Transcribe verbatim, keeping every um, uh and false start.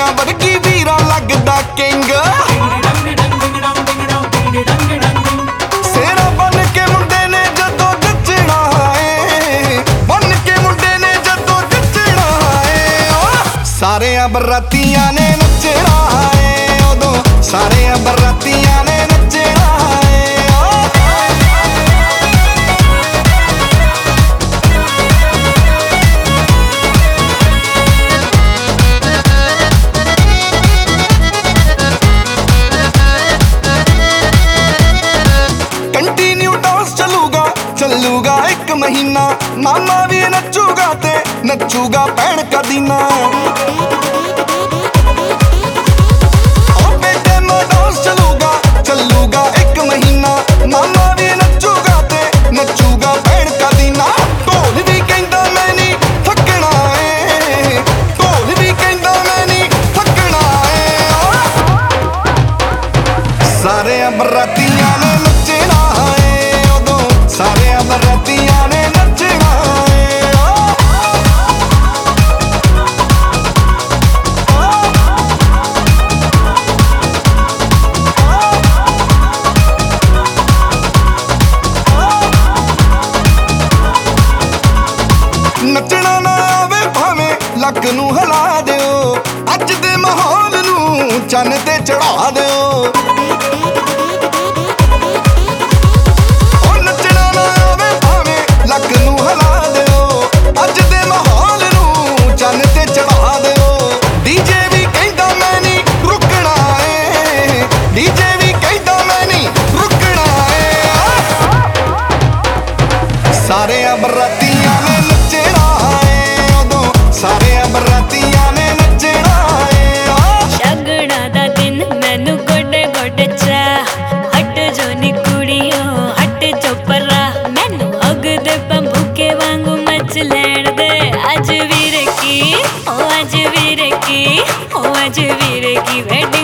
वर्गी वीरा लगदा किंग। सेरा बन के मुंडे ने जदों जचना है, बन के मुंडे ने जदों जचना है। सारे बरातियां ने नचना है उदों, सारे बरातियां ने नचना है। चलूगा एक महीना, मामा भी नचूगा ते नचूगा भैन का दीना। ओ बेटे मैं डांस चलूगा, चलूगा एक महीना, मामा भी नचूगा ते नचूगा भैन का दीना। ढोल भी कहंदा मैं नहीं थकना है, ढोल भी कहंदा मैं नहीं थकना है। सारे बरातियां ने नचना है उदों, सारे बरातियां ने नचना है। नचना ना आवे भावें लक नूं हिला दिओ, अज दे माहौल नूं चन्न ते चढ़ा दिओ। सारे बरातियां ने नचना है उदों, सारे बरातियां ने नचना है। शगना दा दिन मैनू गोडे गोडे चा, हट जो नी कुड़ियो हट जो परा। मैनू अग दे बंबूके वांगू मच लैण दे। अज वीरे की ओ अज वीरे की ओ अज वीरे की वेड